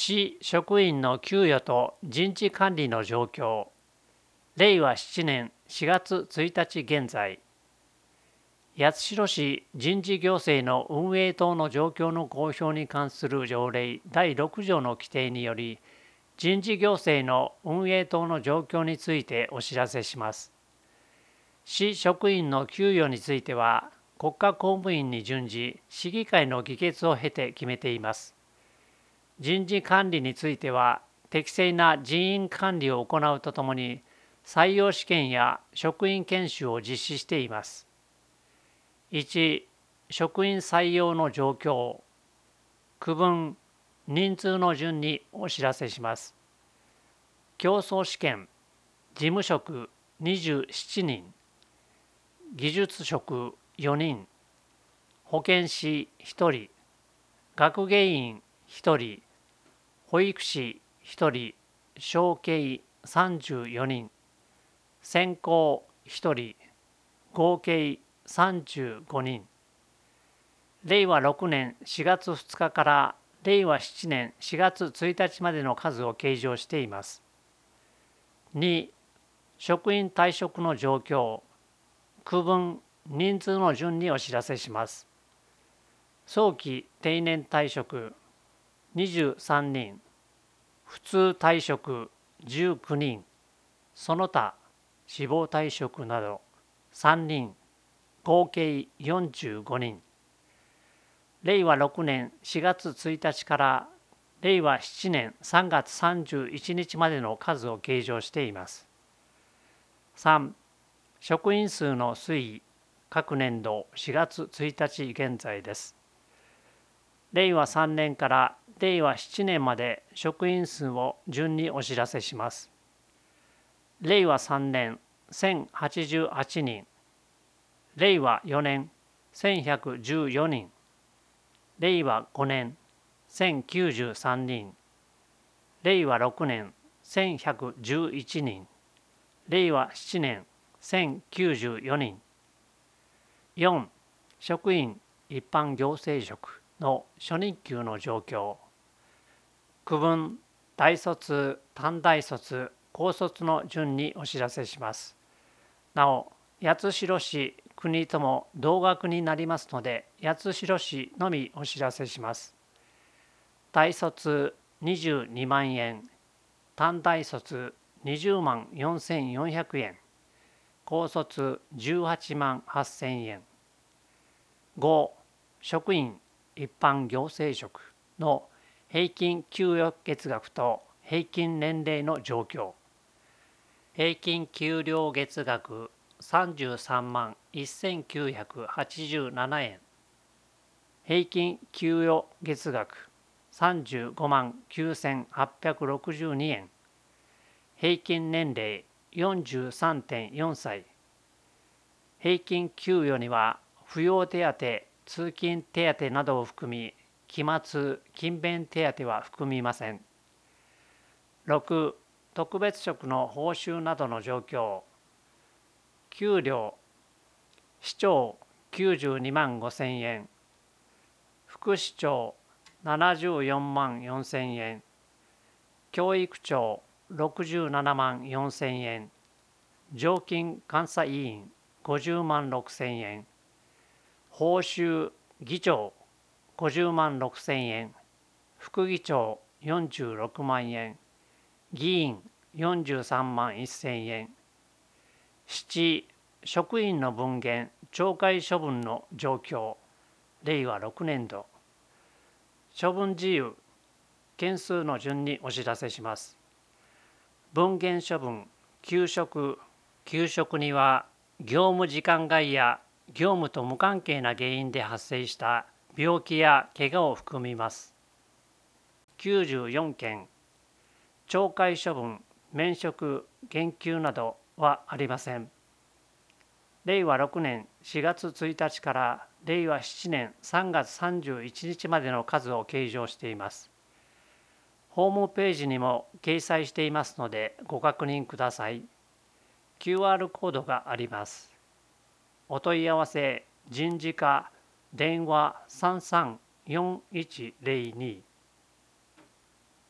市職員の給与と人事管理の状況。令和7年4月1日現在。八代市人事行政の運営等の状況の公表に関する条例第6条の規定により、人事行政の運営等の状況についてお知らせします。市職員の給与については、国家公務員に準じ、市議会の議決を経て決めています。人事管理については、適正な人員管理を行うとともに、採用試験や職員研修を実施しています。1、職員採用の状況。区分、人数の順にお知らせします。競争試験、事務職27人、技術職4人、保健師1人、学芸員1人、保育士1人、小計34人、専攻1人、合計35人。令和6年4月2日から令和7年4月1日までの数を計上しています。2、職員退職の状況。区分、人数の順にお知らせします。早期定年退職23人、普通退職19人、その他死亡退職など3人、合計45人。令和6年4月1日から令和7年3月31日までの数を計上しています。3、職員数の推移、各年度4月1日現在です。令和3年から令和7年まで職員数を順にお知らせします。令和3年1088人、令和4年1114人、令和5年1093人、令和6年1111人、令和7年1094人。4、職員一般行政職の初任給の状況。区分、大卒、短大卒、高卒の順にお知らせします。なお、八代市、国とも同額になりますので、八代市のみお知らせします。大卒22万円、短大卒20万4400円、高卒18万8000円。5、職員一般行政職の平均給与月額と平均年齢の状況。平均給料月額33万1987円。平均給与月額35万9862円。平均年齢43.4歳。平均給与には扶養手当、通勤手当などを含み、期末・勤勉手当は含みません。6、特別職の報酬などの状況。給料、市長92万5000円、副市長74万4000円、教育長67万4000円、常勤監査委員50万6000円、報酬議長50万6000円、副議長46万円、議員43万1000円。7、職員の分減・懲戒処分の状況。令和6年度。処分事由、件数の順にお知らせします。分減処分、休職には業務時間外や業務と無関係な原因で発生した病気や怪我を含みます。94件。懲戒処分、免職、減給などはありません。令和6年4月1日から令和7年3月31日までの数を計上しています。ホームページにも掲載していますのでご確認ください。QR コードがあります。お問い合わせ人事課電話334102